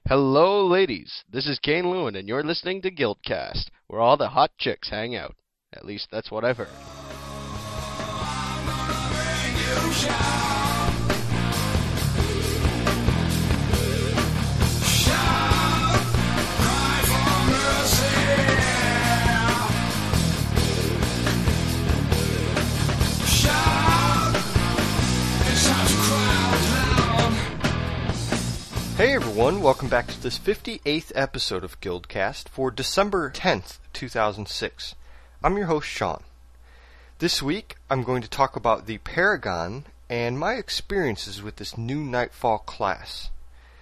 Hello, ladies. This is Kane Lewin, and you're listening to Guildcast, where all the hot chicks hang out. At least that's what I've heard. Hey everyone, welcome back to this 58th episode of Guildcast for December 10th, 2006. I'm your host, Sean. This week, I'm going to talk about the Paragon and my experiences with this new Nightfall class.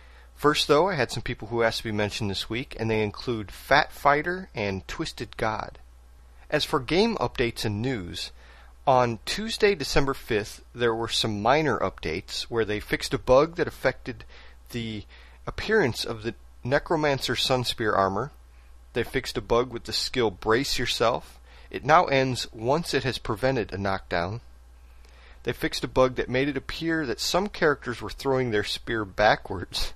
First though, I had some people who asked to be mentioned this week, and they include Fat Fighter and Twisted God. As for game updates and news, on Tuesday, December 5th, there were some minor updates where they fixed a bug that affected the appearance of the Necromancer Sunspear armor. They fixed a bug with the skill Brace Yourself. It now ends once it has prevented a knockdown. They fixed a bug that made it appear that some characters were throwing their spear backwards.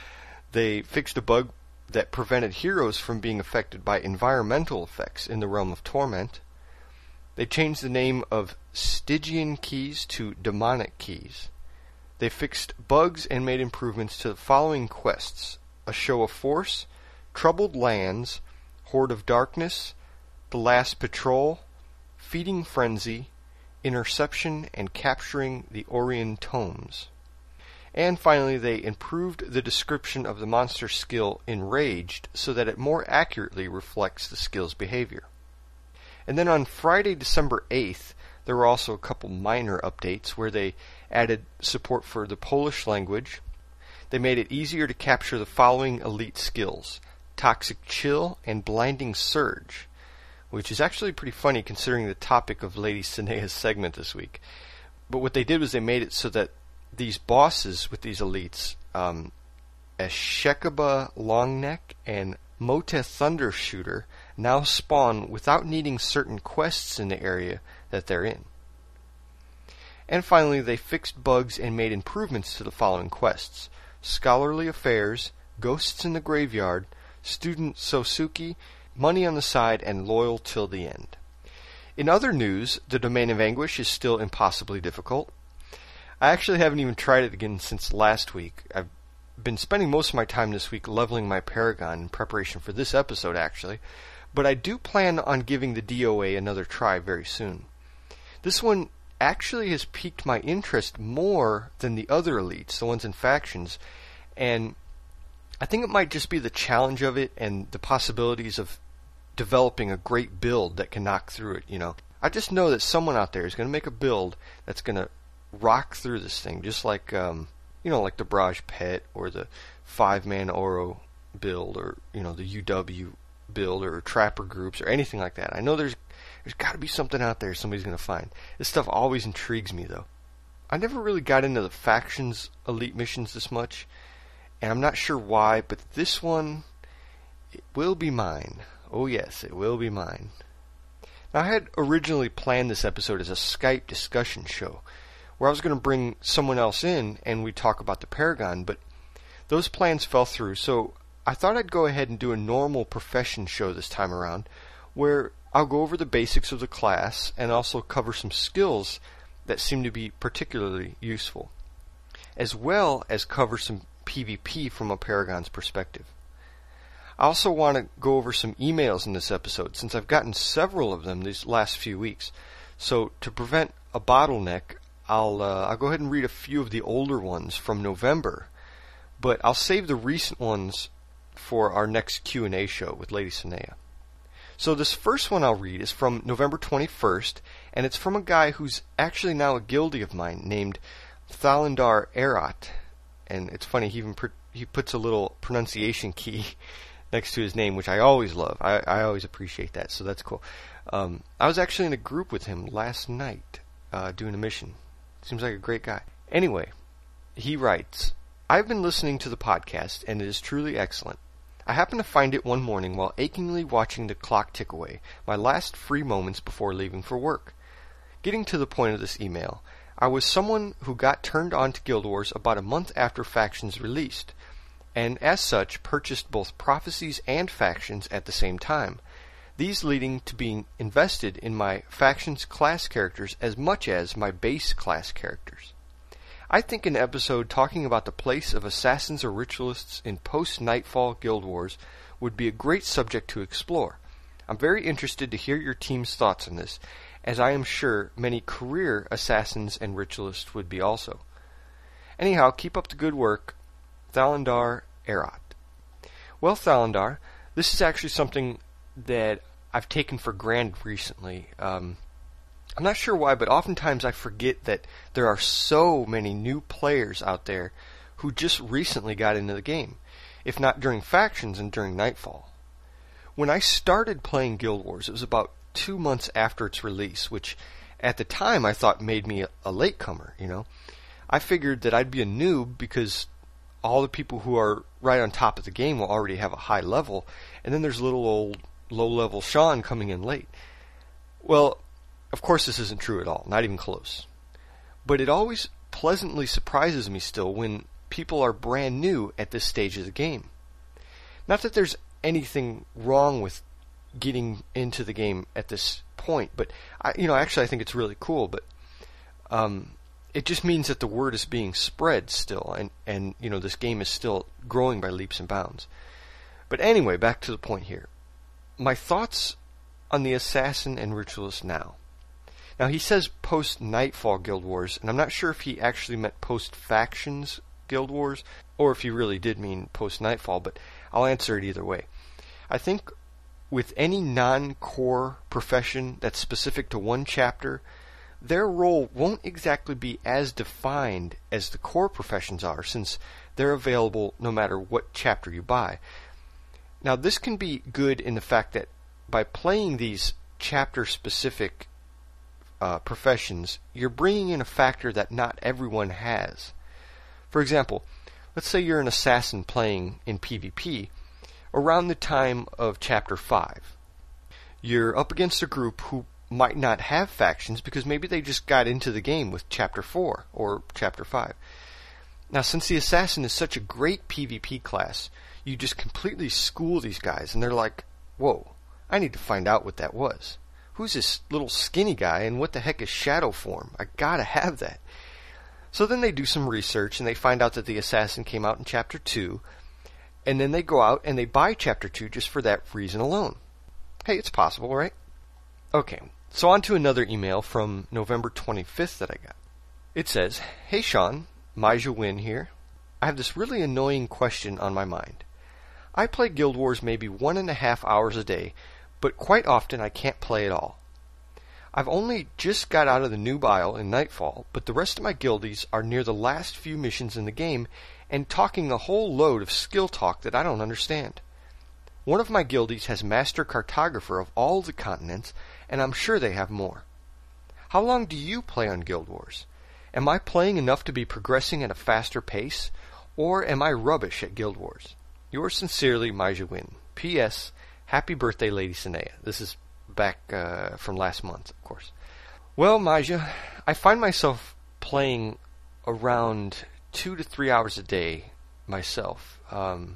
They fixed a bug that prevented heroes from being affected by environmental effects in the Realm of Torment. They changed the name of Stygian keys to Demonic keys. They fixed bugs and made improvements to the following quests: A Show of Force, Troubled Lands, Horde of Darkness, The Last Patrol, Feeding Frenzy, Interception, and Capturing the Orion Tomes. And finally, they improved the description of the monster skill Enraged so that it more accurately reflects the skill's behavior. And then on Friday, December 8th, there were also a couple minor updates where they added support for the Polish language. They made it easier to capture the following elite skills: Toxic Chill and Blinding Surge, which is actually pretty funny considering the topic of Lady Sinea's segment this week. But what they did was they made it so that these bosses with these elites, Ashekaba Longneck and Moteh Thundershooter, now spawn without needing certain quests in the area that they're in. And finally, they fixed bugs and made improvements to the following quests: Scholarly Affairs, Ghosts in the Graveyard, Student Sosuke, Money on the Side, and Loyal Till the End. In other news, the Domain of Anguish is still impossibly difficult. I actually haven't even tried it again since last week. I've been spending most of my time this week leveling my Paragon in preparation for this episode, actually, but I do plan on giving the DOA another try very soon. This one actually has piqued my interest more than the other elites, the ones in factions, and I think it might just be the challenge of it and the possibilities of developing a great build that can knock through it, I just know that someone out there is going to make a build that's going to rock through this thing, just like, like the Barrage Pet or the 5-man Oro build or, the UW build or Trapper groups or anything like that. I know there's got to be something out there somebody's going to find. This stuff always intrigues me, though. I never really got into the factions elite missions this much, and I'm not sure why, but this one, it will be mine. Oh yes, it will be mine. Now, I had originally planned this episode as a Skype discussion show, where I was going to bring someone else in and we'd talk about the Paragon, but those plans fell through, so I thought I'd go ahead and do a normal profession show this time around, where I'll go over the basics of the class and also cover some skills that seem to be particularly useful, as well as cover some PvP from a Paragon's perspective. I also want to go over some emails in this episode, since I've gotten several of them these last few weeks. So to prevent a bottleneck, I'll go ahead and read a few of the older ones from November, but I'll save the recent ones for our next Q&A show with Lady Sinea. So this first one I'll read is from November 21st, and it's from a guy who's actually now a guildie of mine named Thalandar Erat. And it's funny, he puts a little pronunciation key next to his name, which I always love. I always appreciate that, so that's cool. I was actually in a group with him last night doing a mission. Seems like a great guy. Anyway, he writes, I've been listening to the podcast, and it is truly excellent. I happened to find it one morning while achingly watching the clock tick away, my last free moments before leaving for work. Getting to the point of this email, I was someone who got turned on to Guild Wars about a month after Factions released, and as such purchased both prophecies and factions at the same time, these leading to being invested in my factions class characters as much as my base class characters. I think an episode talking about the place of assassins or ritualists in post-Nightfall Guild Wars would be a great subject to explore. I'm very interested to hear your team's thoughts on this, as I am sure many career assassins and ritualists would be also. Anyhow, keep up the good work. Thalandar Erot. Well, Thalandar, this is actually something that I've taken for granted recently. I'm not sure why, but oftentimes I forget that there are so many new players out there who just recently got into the game, if not during factions and during Nightfall. When I started playing Guild Wars, it was about 2 months after its release, which at the time I thought made me a latecomer, you know. I figured that I'd be a noob because all the people who are right on top of the game will already have a high level, and then there's little old low-level Sean coming in late. Well, of course this isn't true at all, not even close. But it always pleasantly surprises me still when people are brand new at this stage of the game. Not that there's anything wrong with getting into the game at this point, but actually I think it's really cool, but it just means that the word is being spread still, and this game is still growing by leaps and bounds. But anyway, back to the point here. My thoughts on the Assassin and Ritualist now. Now, he says post-Nightfall Guild Wars, and I'm not sure if he actually meant post-Factions Guild Wars, or if he really did mean post-Nightfall, but I'll answer it either way. I think with any non-core profession that's specific to one chapter, their role won't exactly be as defined as the core professions are, since they're available no matter what chapter you buy. Now, this can be good in the fact that by playing these chapter-specific professions, you're bringing in a factor that not everyone has. For example, let's say you're an assassin playing in PvP around the time of Chapter 5. You're up against a group who might not have factions because maybe they just got into the game with Chapter 4 or Chapter 5. Now, since the assassin is such a great PvP class, you just completely school these guys, and they're like, whoa, I need to find out what that was. Who's this little skinny guy, and what the heck is shadow form? I gotta have that. So then they do some research, and they find out that the assassin came out in Chapter 2, and then they go out and they buy Chapter 2 just for that reason alone. Hey, it's possible, right? Okay, so on to another email from November 25th that I got. It says, Hey Sean, Maija Win here. I have this really annoying question on my mind. I play Guild Wars maybe 1.5 hours a day, but quite often I can't play at all. I've only just got out of the Noob Isle in Nightfall, but the rest of my guildies are near the last few missions in the game and talking a whole load of skill talk that I don't understand. One of my guildies has Master Cartographer of all the continents, and I'm sure they have more. How long do you play on Guild Wars? Am I playing enough to be progressing at a faster pace, or am I rubbish at Guild Wars? Yours sincerely, Maija Win. P.S. Happy birthday, Lady Sinea. This is back from last month, of course. Well, Maija, I find myself playing around 2 to 3 hours a day myself. And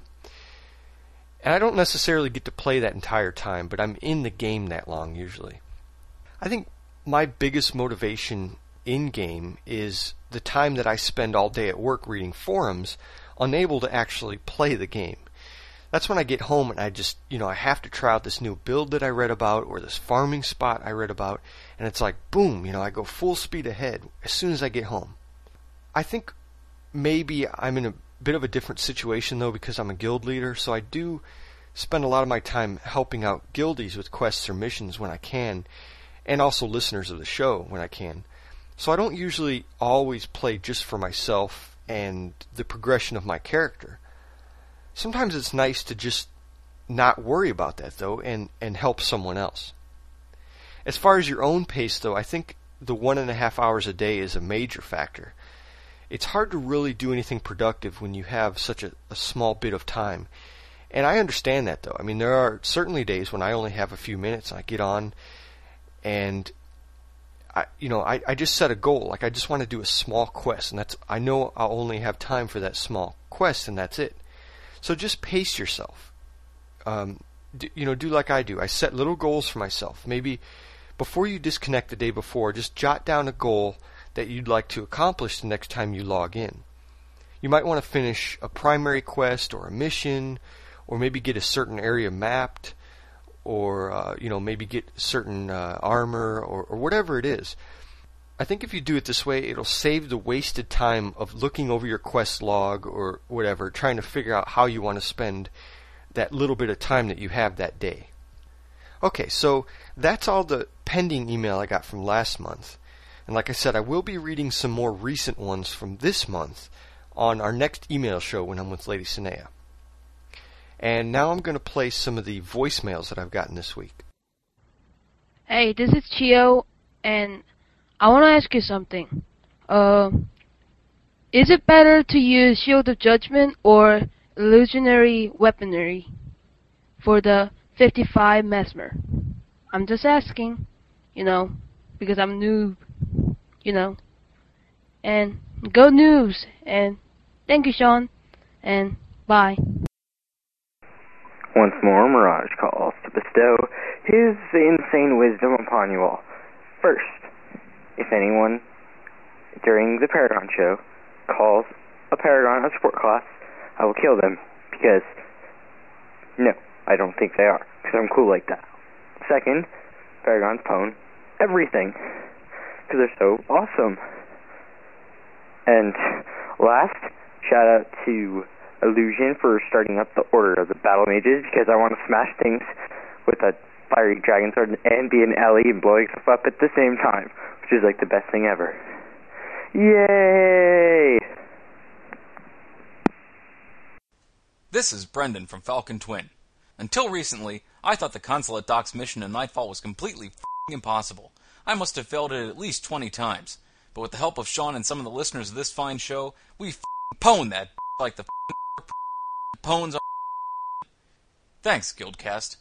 I don't necessarily get to play that entire time, but I'm in the game that long usually. I think my biggest motivation in-game is the time that I spend all day at work reading forums, unable to actually play the game. That's when I get home and I just, I have to try out this new build that I read about or this farming spot I read about, and it's like, boom, I go full speed ahead as soon as I get home. I think maybe I'm in a bit of a different situation though because I'm a guild leader, so I do spend a lot of my time helping out guildies with quests or missions when I can, and also listeners of the show when I can. So I don't usually always play just for myself and the progression of my character. Sometimes it's nice to just not worry about that, though, and help someone else. As far as your own pace, though, I think the 1.5 hours a day is a major factor. It's hard to really do anything productive when you have such a small bit of time. And I understand that, though. I mean, there are certainly days when I only have a few minutes, and I get on, and I just set a goal. Like, I just want to do a small quest, and I know I'll only have time for that small quest, and that's it. So just pace yourself. Do like I do. I set little goals for myself. Maybe before you disconnect the day before, just jot down a goal that you'd like to accomplish the next time you log in. You might want to finish a primary quest or a mission, or maybe get a certain area mapped, or maybe get certain armor, or whatever it is. I think if you do it this way, it'll save the wasted time of looking over your quest log or whatever, trying to figure out how you want to spend that little bit of time that you have that day. Okay, so that's all the pending email I got from last month. And like I said, I will be reading some more recent ones from this month on our next email show when I'm with Lady Sinea. And now I'm going to play some of the voicemails that I've gotten this week. Hey, this is Chio, and I want to ask you something. Is it better to use Shield of Judgment or Illusionary Weaponry for the 55 Mesmer? I'm just asking, because I'm a noob, And go noobs, and thank you, Sean, and bye. Once more, Mirage calls to bestow his insane wisdom upon you all. First, if anyone during the Paragon show calls a Paragon a support class, I will kill them, because no, I don't think they are, because I'm cool like that. Second, Paragons pwn everything, because they're so awesome. And last, shout out to Illusion for starting up the Order of the Battle Mages, because I want to smash things with a fiery dragon sword and be an Ellie and blowing stuff up at the same time, which is like the best thing ever. Yay! This is Brendan from Falcon Twin. Until recently, I thought the Consulate Doc's mission in Nightfall was completely impossible. I must have failed it at least 20 times. But with the help of Sean and some of the listeners of this fine show, we pwned that like the pwns are. Thanks, Guildcast.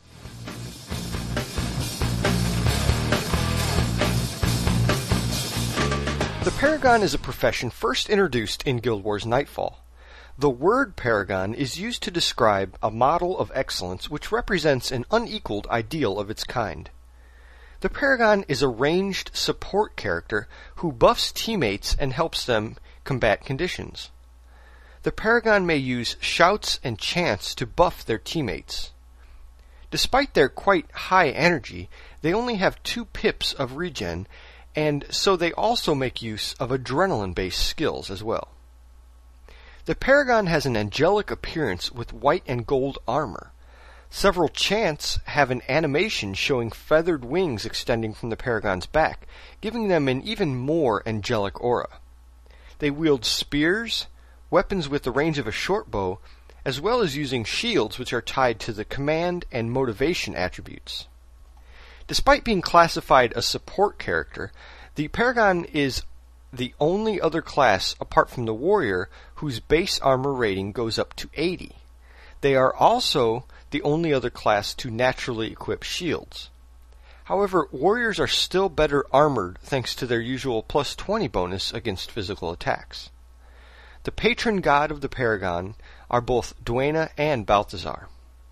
The Paragon is a profession first introduced in Guild Wars Nightfall. The word Paragon is used to describe a model of excellence which represents an unequaled ideal of its kind. The Paragon is a ranged support character who buffs teammates and helps them combat conditions. The Paragon may use shouts and chants to buff their teammates. Despite their quite high energy, they only have 2 pips of regen, and so they also make use of adrenaline-based skills as well. The Paragon has an angelic appearance with white and gold armor. Several chants have an animation showing feathered wings extending from the Paragon's back, giving them an even more angelic aura. They wield spears, weapons with the range of a short bow, as well as using shields which are tied to the command and motivation attributes. Despite being classified a support character, the Paragon is the only other class apart from the Warrior whose base armor rating goes up to 80. They are also the only other class to naturally equip shields. However, Warriors are still better armored thanks to their usual plus 20 bonus against physical attacks. The patron god of the Paragon are both Duena and Balthazar.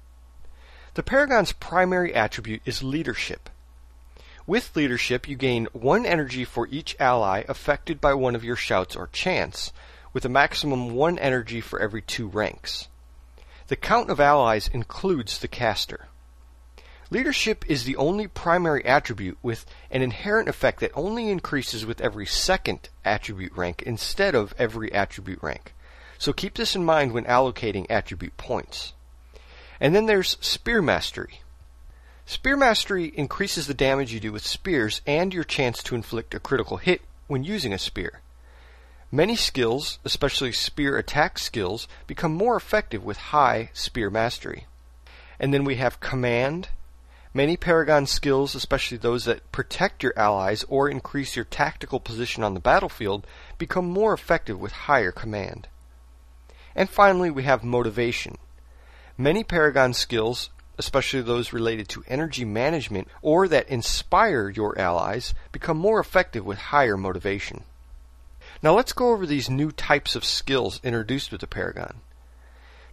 The Paragon's primary attribute is leadership. With leadership, you gain 1 energy for each ally affected by one of your shouts or chants, with a maximum 1 energy for every 2 ranks. The count of allies includes the caster. Leadership is the only primary attribute with an inherent effect that only increases with every 2nd attribute rank instead of every attribute rank. So keep this in mind when allocating attribute points. And then there's Spear Mastery. Spear Mastery increases the damage you do with spears and your chance to inflict a critical hit when using a spear. Many skills, especially spear attack skills, become more effective with high Spear Mastery. And then we have Command. Many Paragon skills, especially those that protect your allies or increase your tactical position on the battlefield, become more effective with higher Command. And finally, we have Motivation. Many Paragon skills, especially those related to energy management or that inspire your allies, become more effective with higher motivation. Now let's go over these new types of skills introduced with the Paragon.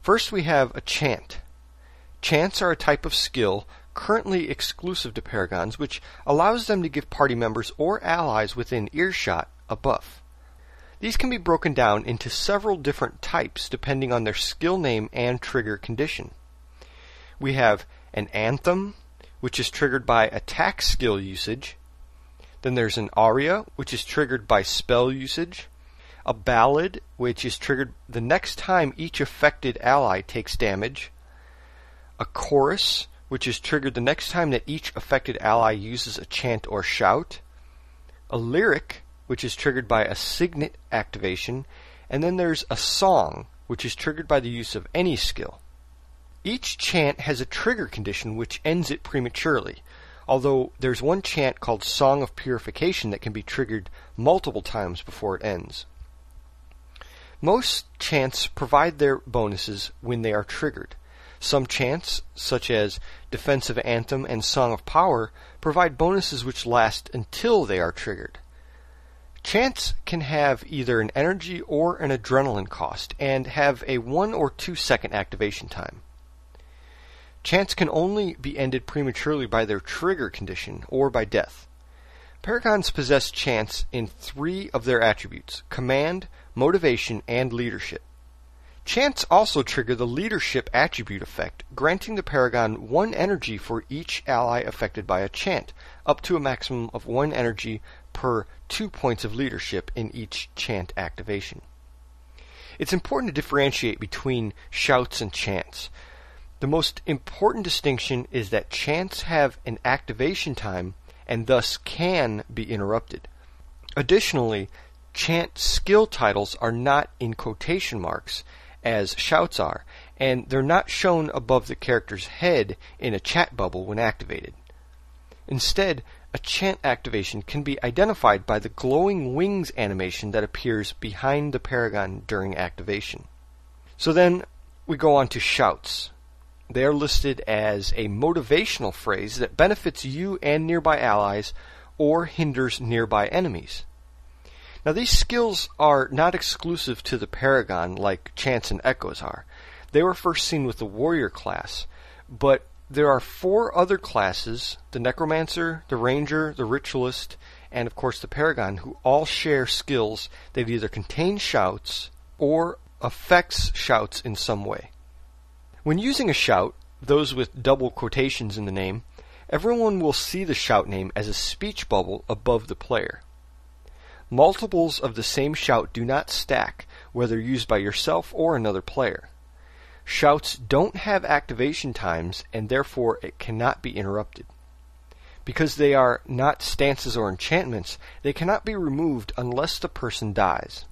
First we have a chant. Chants are a type of skill currently exclusive to Paragons, which allows them to give party members or allies within earshot a buff. These can be broken down into several different types depending on their skill name and trigger condition. We have an anthem, which is triggered by attack skill usage. Then there's an aria, which is triggered by spell usage. A ballad, which is triggered the next time each affected ally takes damage. A chorus, which is triggered the next time that each affected ally uses a chant or shout. A lyric, which is triggered by a signet activation. And then there's a song, which is triggered by the use of any skill. Each chant has a trigger condition which ends it prematurely, although there's one chant called Song of Purification that can be triggered multiple times before it ends. Most chants provide their bonuses when they are triggered. Some chants, such as Defensive Anthem and Song of Power, provide bonuses which last until they are triggered. Chants can have either an energy or an adrenaline cost, and have a 1 or 2 second activation time. Chants can only be ended prematurely by their trigger condition, or by death. Paragons possess chants in 3 of their attributes: command, motivation, and leadership. Chants also trigger the leadership attribute effect, granting the Paragon 1 energy for each ally affected by a chant, up to a maximum of 1 energy per 2 points of leadership in each chant activation. It's important to differentiate between shouts and chants. The most important distinction is that chants have an activation time and thus can be interrupted. Additionally, chant skill titles are not in quotation marks, as shouts are, and they're not shown above the character's head in a chat bubble when activated. Instead, a chant activation can be identified by the glowing wings animation that appears behind the Paragon during activation. So then, we go on to shouts. They are listed as a motivational phrase that benefits you and nearby allies or hinders nearby enemies. Now these skills are not exclusive to the Paragon like chants and echoes are. They were first seen with the warrior class, but there are 4 other classes, the necromancer, the ranger, the ritualist, and of course the Paragon, who all share skills that either contain shouts or affects shouts in some way. When using a shout, those with double quotations in the name, everyone will see the shout name as a speech bubble above the player. Multiples of the same shout do not stack, whether used by yourself or another player. Shouts don't have activation times, and therefore it cannot be interrupted. Because they are not stances or enchantments, they cannot be removed unless the person dies.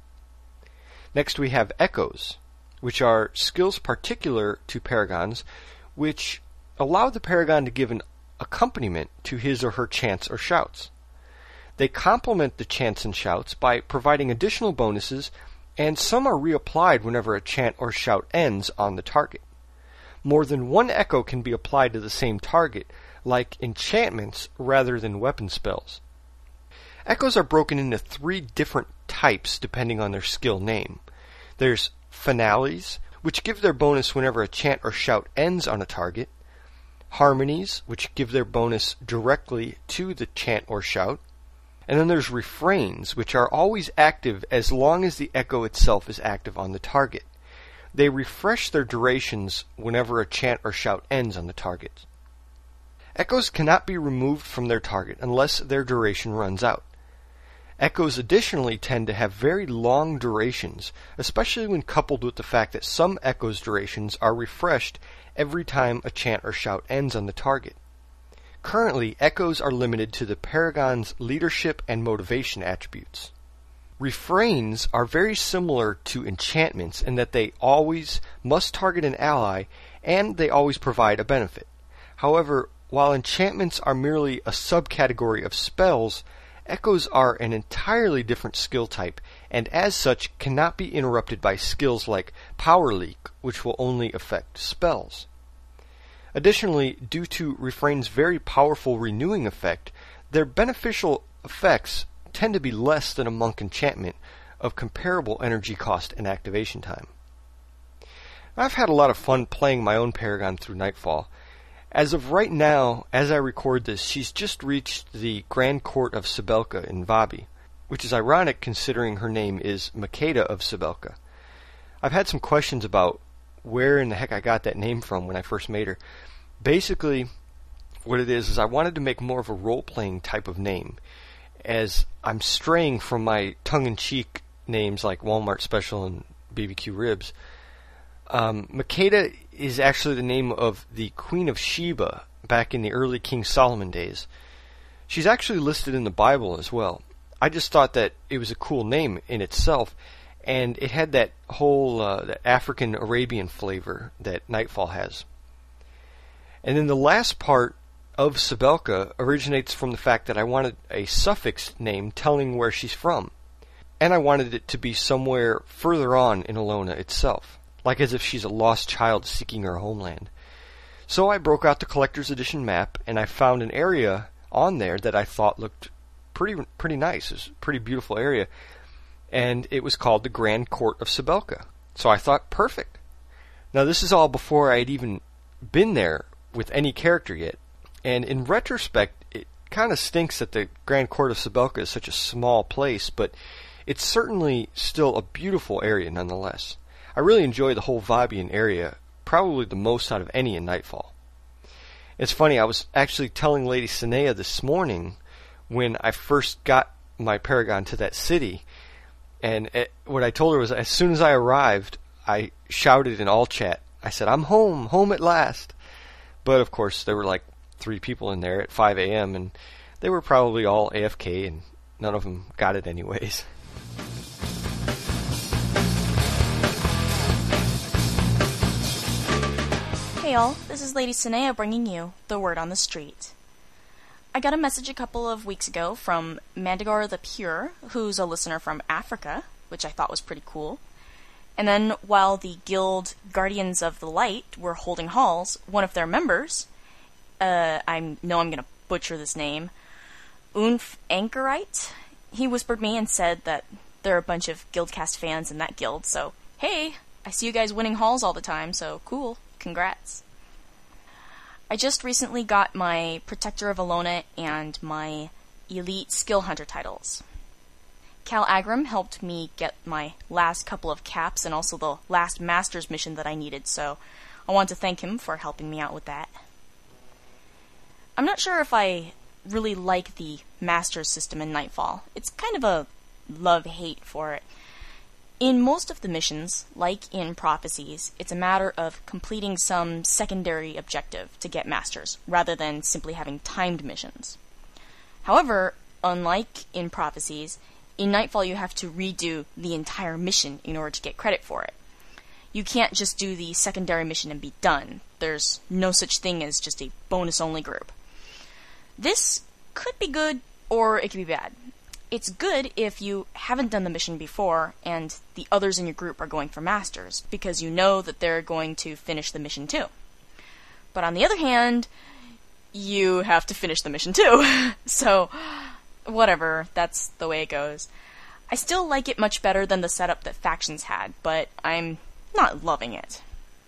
Next we have echoes, which are skills particular to Paragons, which allow the Paragon to give an accompaniment to his or her chants or shouts. They complement the chants and shouts by providing additional bonuses, and some are reapplied whenever a chant or shout ends on the target. More than 1 echo can be applied to the same target, like enchantments rather than weapon spells. Echoes are broken into 3 different types depending on their skill name. There's finales, which give their bonus whenever a chant or shout ends on a target. Harmonies, which give their bonus directly to the chant or shout. And then there's refrains, which are always active as long as the echo itself is active on the target. They refresh their durations whenever a chant or shout ends on the target. Echoes cannot be removed from their target unless their duration runs out. Echoes additionally tend to have very long durations, especially when coupled with the fact that some echoes' durations are refreshed every time a chant or shout ends on the target. Currently, echoes are limited to the Paragon's leadership and motivation attributes. Refrains are very similar to enchantments in that they always must target an ally and they always provide a benefit. However, while enchantments are merely a subcategory of spells, echoes are an entirely different skill type, and as such cannot be interrupted by skills like Power Leak, which will only affect spells. Additionally, due to Refrain's very powerful renewing effect, their beneficial effects tend to be less than a monk enchantment of comparable energy cost and activation time. I've had a lot of fun playing my own Paragon through Nightfall. As of right now, as I record this, she's just reached the Grand Court of Sibelka in Vabi, which is ironic considering her name is Makeda of Sibelka. I've had some questions about where in the heck I got that name from when I first made her. Basically, what it is I wanted to make more of a role-playing type of name, as I'm straying from my tongue-in-cheek names like Walmart Special and BBQ Ribs. Makeda is actually the name of the Queen of Sheba back in the early King Solomon days. She's actually listed in the Bible as well. I just thought that it was a cool name in itself, and it had that whole that African-Arabian flavor that Nightfall has. And then the last part of Sibelka originates from the fact that I wanted a suffix name telling where she's from. And I wanted it to be somewhere further on in Elona itself, like as if she's a lost child seeking her homeland. So I broke out the collector's edition map, and I found an area on there that I thought looked pretty nice. It was a pretty beautiful area, and it was called the Grand Court of Sibelka. So I thought, perfect. Now this is all before I had even been there with any character yet, and in retrospect, it kind of stinks that the Grand Court of Sibelka is such a small place, but it's certainly still a beautiful area nonetheless. I really enjoy the whole Vabian area, probably the most out of any in Nightfall. It's funny, I was actually telling Lady Sinea this morning when I first got my Paragon to that city, and what I told her was as soon as I arrived, I shouted in all chat, I said, "I'm home at last." But of course, there were like 3 people in there at 5 a.m., and they were probably all AFK, and none of them got it anyways. Hey all, this is Lady Sinea bringing you the word on the street. I got a message a couple of weeks ago from Mandigar the Pure, who's a listener from Africa, which I thought was pretty cool. And then while the guild Guardians of the Light were holding halls, one of their members, I know I'm going to butcher this name, Unf Anchorite, he whispered me and said that there are a bunch of Guildcast fans in that guild, so hey, I see you guys winning halls all the time, so cool. Congrats. I just recently got my Protector of Elona and my Elite Skill Hunter titles. Cal Agram helped me get my last couple of caps and also the last Master's mission that I needed, so I want to thank him for helping me out with that. I'm not sure if I really like the Master's system in Nightfall. It's kind of a love-hate for it. In most of the missions, like in Prophecies, it's a matter of completing some secondary objective to get Masters, rather than simply having timed missions. However, unlike in Prophecies, in Nightfall you have to redo the entire mission in order to get credit for it. You can't just do the secondary mission and be done. There's no such thing as just a bonus-only group. This could be good, or it could be bad. It's good if you haven't done the mission before and the others in your group are going for Masters, because you know that they're going to finish the mission too. But on the other hand, you have to finish the mission too. So, whatever, that's the way it goes. I still like it much better than the setup that Factions had, but I'm not loving it.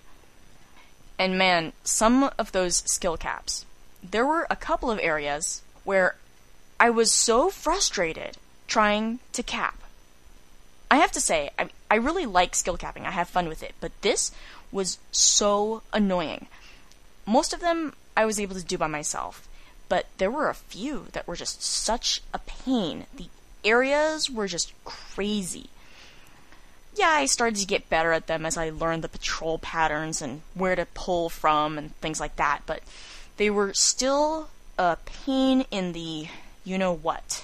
And man, some of those skill caps. There were a couple of areas where I was so frustrated trying to cap. I have to say, I really like skill capping. I have fun with it. But this was so annoying. Most of them I was able to do by myself. But there were a few that were just such a pain. The areas were just crazy. Yeah, I started to get better at them as I learned the patrol patterns and where to pull from and things like that. But they were still a pain in the you-know-what.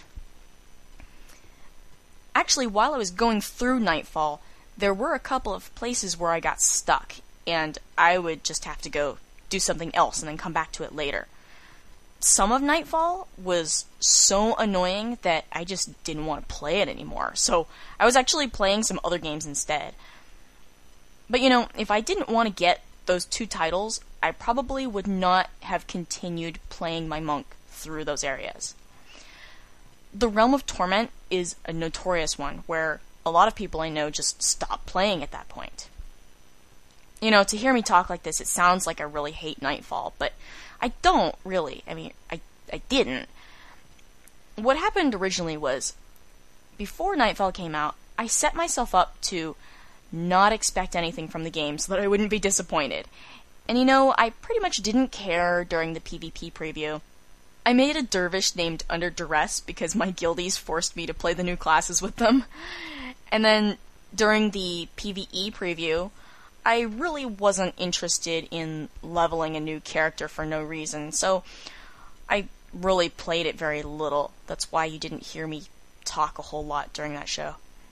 Actually, while I was going through Nightfall, there were a couple of places where I got stuck, and I would just have to go do something else and then come back to it later. Some of Nightfall was so annoying that I just didn't want to play it anymore, so I was actually playing some other games instead. But you know, if I didn't want to get those 2 titles, I probably would not have continued playing my monk through those areas. The Realm of Torment is a notorious one, where a lot of people I know just stop playing at that point. You know, to hear me talk like this, it sounds like I really hate Nightfall, but I don't really. I mean, I didn't. What happened originally was, before Nightfall came out, I set myself up to not expect anything from the game so that I wouldn't be disappointed. And you know, I pretty much didn't care during the PvP preview. I made a dervish named Under Duress because my guildies forced me to play the new classes with them. And then, during the PvE preview, I really wasn't interested in leveling a new character for no reason, so I really played it very little. That's why you didn't hear me talk a whole lot during that show.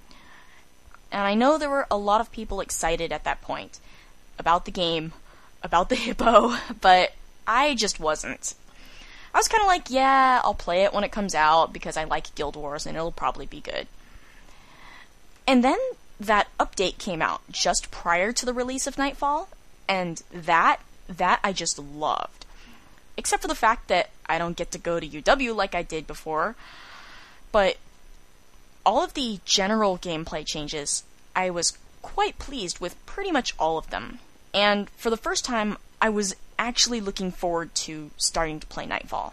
And I know there were a lot of people excited at that point about the game, about the hippo, but I just wasn't. I was kind of like, yeah, I'll play it when it comes out because I like Guild Wars and it'll probably be good. And then that update came out just prior to the release of Nightfall, and that I just loved. Except for the fact that I don't get to go to UW like I did before, but all of the general gameplay changes, I was quite pleased with pretty much all of them. And for the first time, I was actually looking forward to starting to play Nightfall.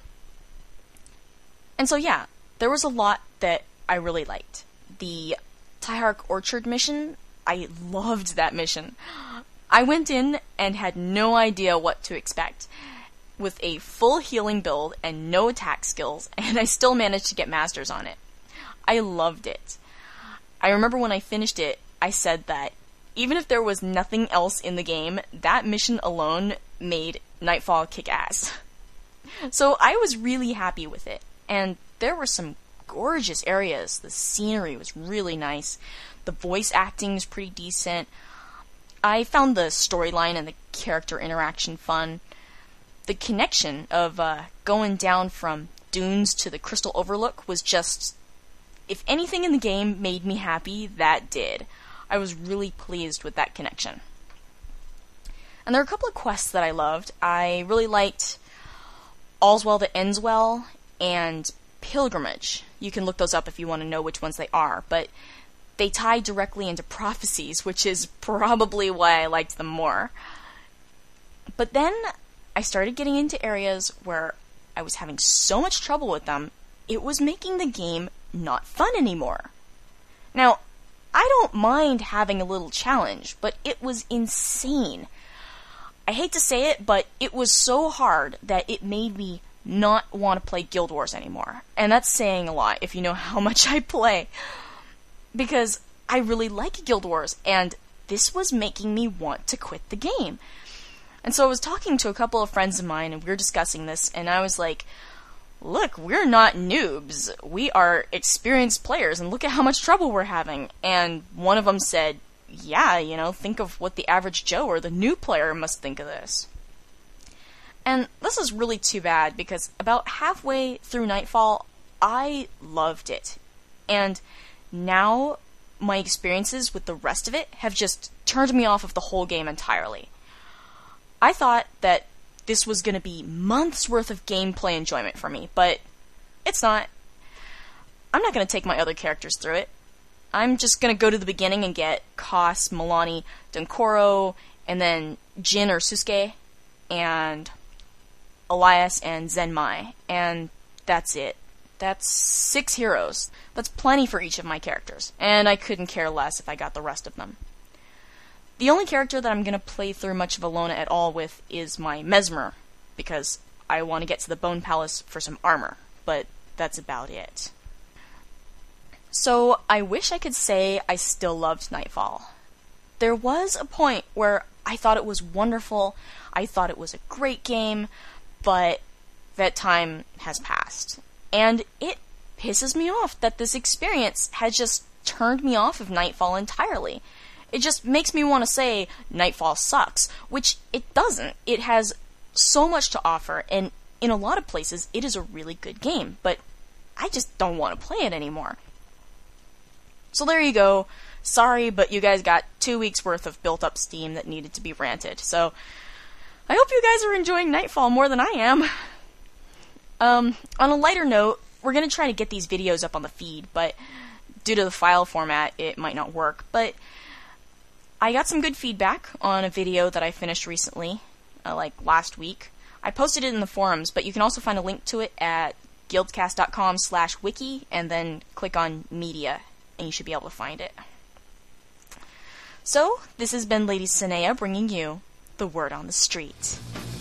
And so yeah, there was a lot that I really liked. The Tyhark Orchard mission, I loved that mission. I went in and had no idea what to expect, with a full healing build and no attack skills, and I still managed to get masters on it. I loved it. I remember when I finished it, I said that even if there was nothing else in the game, that mission alone made Nightfall kick ass. So I was really happy with it, and there were some gorgeous areas. The scenery was really nice. The voice acting was pretty decent. I found the storyline and the character interaction fun. The connection of going down from dunes to the Crystal Overlook was just, if anything in the game made me happy, that did. I was really pleased with that connection. And there are a couple of quests that I loved. I really liked All's Well That Ends Well and Pilgrimage. You can look those up if you want to know which ones they are, but they tie directly into prophecies, which is probably why I liked them more. But then I started getting into areas where I was having so much trouble with them, it was making the game not fun anymore. Now, I don't mind having a little challenge, but it was insane. I hate to say it, but it was so hard that it made me not want to play Guild Wars anymore. And that's saying a lot if you know how much I play. Because I really like Guild Wars, and this was making me want to quit the game. And so I was talking to a couple of friends of mine, and we were discussing this, and I was like, look, we're not noobs. We are experienced players, and look at how much trouble we're having. And one of them said, yeah, you know, think of what the average Joe or the new player must think of this. And this is really too bad, because about halfway through Nightfall, I loved it. And now my experiences with the rest of it have just turned me off of the whole game entirely. I thought that this was going to be months worth of gameplay enjoyment for me, but it's not. I'm not going to take my other characters through it. I'm just going to go to the beginning and get Kos, Milani, Donkoro, and then Jin or Susuke, and Elias and Zenmai, and that's it. That's 6 heroes. That's plenty for each of my characters, and I couldn't care less if I got the rest of them. The only character that I'm going to play through much of Alona at all with is my Mesmer, because I want to get to the Bone Palace for some armor, but that's about it. So, I wish I could say I still loved Nightfall. There was a point where I thought it was wonderful, I thought it was a great game, but that time has passed. And it pisses me off that this experience has just turned me off of Nightfall entirely. It just makes me want to say Nightfall sucks, which it doesn't. It has so much to offer, and in a lot of places, it is a really good game, but I just don't want to play it anymore. So there you go. Sorry, but you guys got 2 weeks worth of built-up steam that needed to be ranted. So I hope you guys are enjoying Nightfall more than I am. On a lighter note, we're going to try to get these videos up on the feed, but due to the file format, it might not work. But I got some good feedback on a video that I finished recently, like last week. I posted it in the forums, but you can also find a link to it at guildcast.com/wiki, and then click on media, and you should be able to find it. So, this has been Lady Sinea bringing you the word on the street.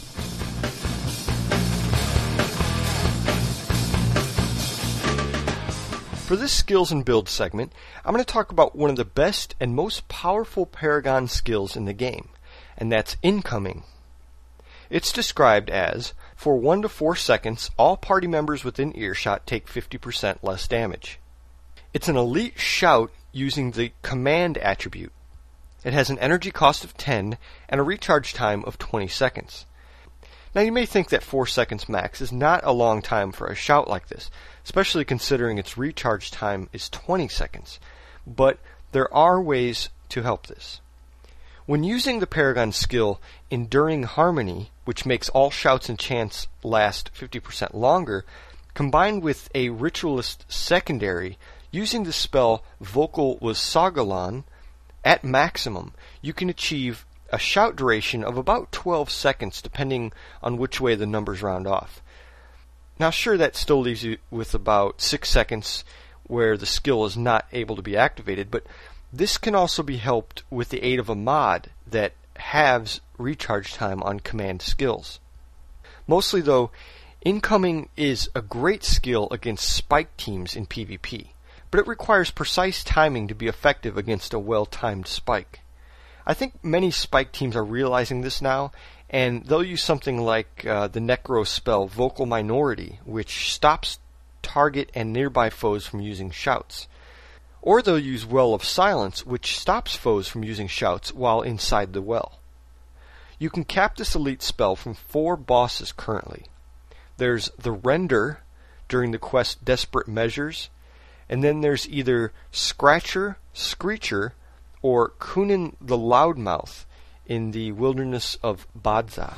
For this skills and build segment, I'm going to talk about one of the best and most powerful Paragon skills in the game, and that's incoming. It's described as, for 1 to 4 seconds, all party members within earshot take 50% less damage. It's an elite shout using the command attribute. It has an energy cost of 10 and a recharge time of 20 seconds. Now you may think that 4 seconds max is not a long time for a shout like this, especially considering its recharge time is 20 seconds, but there are ways to help this. When using the Paragon skill Enduring Harmony, which makes all shouts and chants last 50% longer, combined with a Ritualist secondary, using the spell Vocal Wasagalon, at maximum, you can achieve a shout duration of about 12 seconds depending on which way the numbers round off. Now sure, that still leaves you with about 6 seconds where the skill is not able to be activated, but this can also be helped with the aid of a mod that halves recharge time on command skills. Mostly though, incoming is a great skill against spike teams in PvP, but it requires precise timing to be effective against a well-timed spike. I think many spike teams are realizing this now, and they'll use something like the Necro spell Vocal Minority, which stops target and nearby foes from using shouts. Or they'll use Well of Silence, which stops foes from using shouts while inside the well. You can cap this elite spell from 4 bosses currently. There's the Render during the quest Desperate Measures, and then there's either Scratcher, Screecher, or Kunin the Loudmouth in the Wilderness of Badza.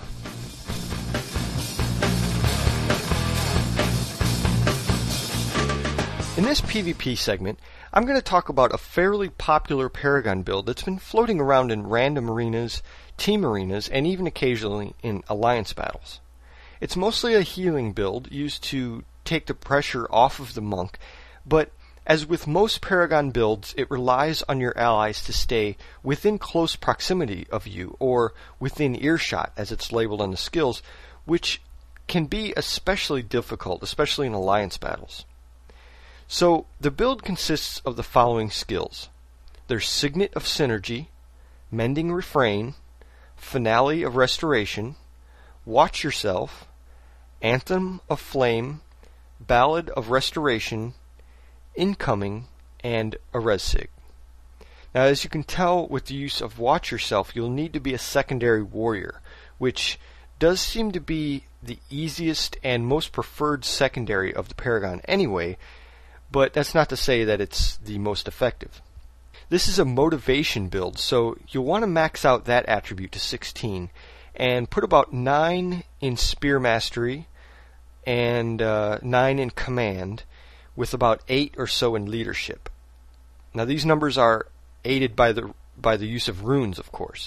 In this PvP segment, I'm going to talk about a fairly popular Paragon build that's been floating around in random arenas, team arenas, and even occasionally in alliance battles. It's mostly a healing build used to take the pressure off of the monk, but as with most Paragon builds, it relies on your allies to stay within close proximity of you, or within earshot, as it's labeled on the skills, which can be especially difficult, especially in alliance battles. So, the build consists of the following skills. There's Signet of Synergy, Mending Refrain, Finale of Restoration, Watch Yourself, Anthem of Flame, Ballad of Restoration, Incoming, and a Res-Sig. Now, as you can tell with the use of Watch Yourself, you'll need to be a secondary warrior, which does seem to be the easiest and most preferred secondary of the Paragon anyway, but that's not to say that it's the most effective. This is a motivation build, so you'll want to max out that attribute to 16, and put about 9 in Spear Mastery, and 9 in Command, with about 8 or so in Leadership. Now these numbers are aided by the use of runes, of course.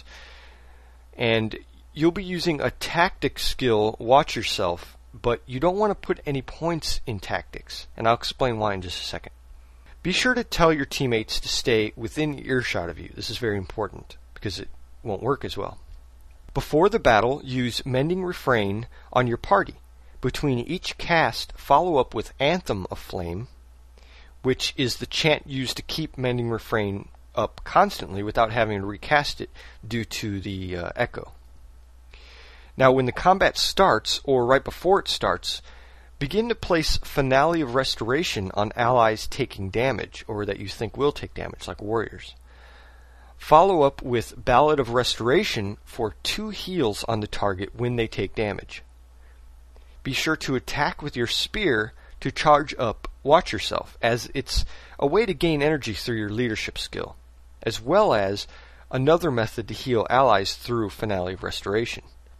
And you'll be using a tactics skill, Watch Yourself, but you don't want to put any points in tactics, and I'll explain why in just a second. Be sure to tell your teammates to stay within earshot of you. This is very important, because it won't work as well. Before the battle, use Mending Refrain on your party. Between each cast, follow up with Anthem of Flame, which is the chant used to keep Mending Refrain up constantly without having to recast it due to the echo. Now, when the combat starts, or right before it starts, begin to place Finale of Restoration on allies taking damage, or that you think will take damage, like warriors. Follow up with Ballad of Restoration for 2 heals on the target when they take damage. Be sure to attack with your spear to charge up Watch Yourself, as it's a way to gain energy through your leadership skill, as well as another method to heal allies through Finale of Restoration.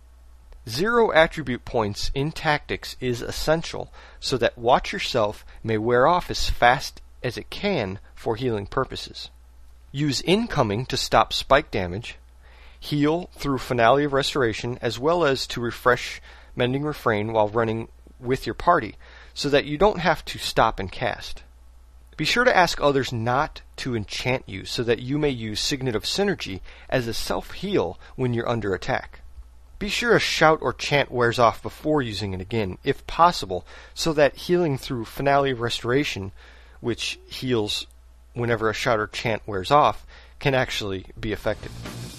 0 attribute points in tactics is essential so that Watch Yourself may wear off as fast as it can for healing purposes. use incoming to stop spike damage, heal through Finale of Restoration, as well as to refresh Mending Refrain while running with your party, so that you don't have to stop and cast. Be sure to ask others not to enchant you, so that you may use Signet of Synergy as a self-heal when you're under attack. Be sure a shout or chant wears off before using it again, if possible, so that healing through Finale of Restoration, which heals whenever a shout or chant wears off, can actually be effective.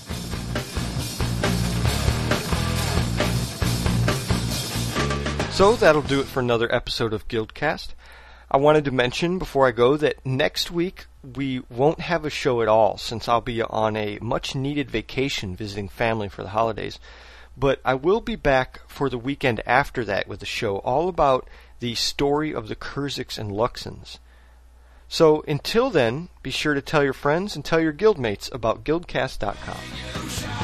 So that'll do it for another episode of Guildcast. I wanted to mention before I go that next week we won't have a show at all, since I'll be on a much-needed vacation visiting family for the holidays. But I will be back for the weekend after that with a show all about the story of the Kurziks and Luxons. So until then, be sure to tell your friends and tell your guildmates about Guildcast.com.